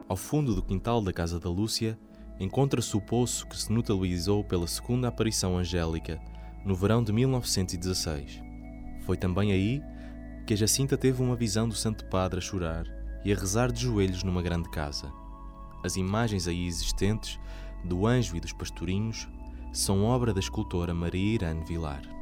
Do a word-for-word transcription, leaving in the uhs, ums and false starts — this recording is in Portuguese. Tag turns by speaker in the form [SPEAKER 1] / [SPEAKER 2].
[SPEAKER 1] Ao fundo do quintal da casa da Lúcia, encontra-se o poço que se notabilizou pela segunda aparição angélica, no verão de mil novecentos e dezasseis. Foi também aí que a Jacinta teve uma visão do Santo Padre a chorar e a rezar de joelhos numa grande casa. As imagens aí existentes, do anjo e dos pastorinhos, são obra da escultora Maria Irene Vilar.